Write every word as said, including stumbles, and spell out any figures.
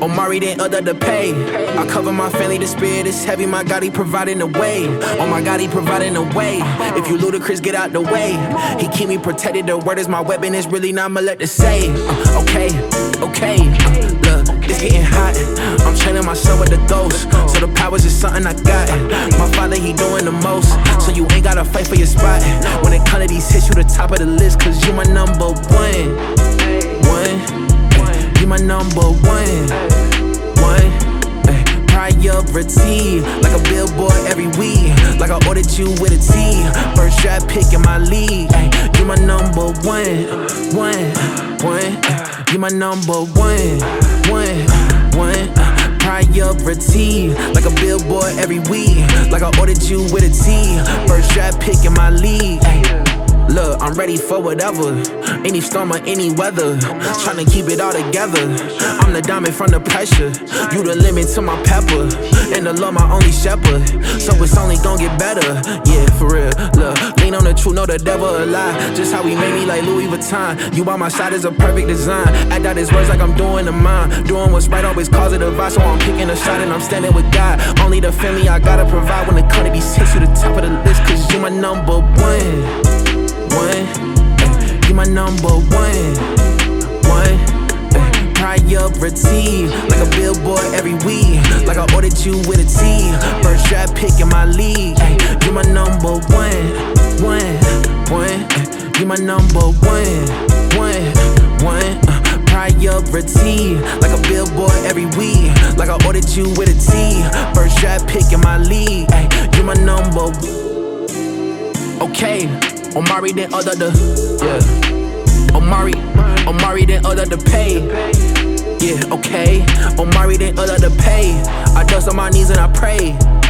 Omari didn't other to pay. I cover my family, the spirit is heavy. My God, he providing the way. Oh my God, he providing the way. If you ludicrous, get out the way. He keep me protected, the word is my weapon. It's really not my let to say. uh, Okay, okay, uh, look, it's getting hot. I'm training myself with the ghost, so the powers is something I got. My father, he doing the most, so you ain't gotta fight for your spot. When it come to these hits, you the top of the list, cause you my number one. One, you my number one. One, priority, like a billboard every week. Like I ordered you with a T. First draft pick in my league. You my number one. One, one, you my number one. One, one, priority, like a billboard every week. Like I ordered you with a T. First draft pick in my league. Look, I'm ready for whatever, any storm or any weather. Tryna keep it all together. I'm the diamond from the pressure. You the limit to my pepper, and the Lord my only shepherd. So it's only gon' get better. Yeah, for real. Look, lean on the truth, know the devil a lie. Just how he made me like Louis Vuitton. You by my side is a perfect design. Act out his words like I'm doing the mine. Doing what's right, always cause a divide. So I'm picking a shot and I'm standing with God. Only the family I gotta provide. When it come to these hits, you the top of the list, cause you my number one. One, you my number one. One, priority, like a billboard every week. Like I ordered you with a T. First draft pick in my league. You my number one. One, one, you my number one. One, one, priority, like a billboard every week. Like I ordered you with a T. First draft pick in my league. You my number. Okay. Omari didn't other the, yeah. Omari, Omari didn't other the pay. Yeah, okay. Omari didn't other the pay. I dust on my knees and I pray.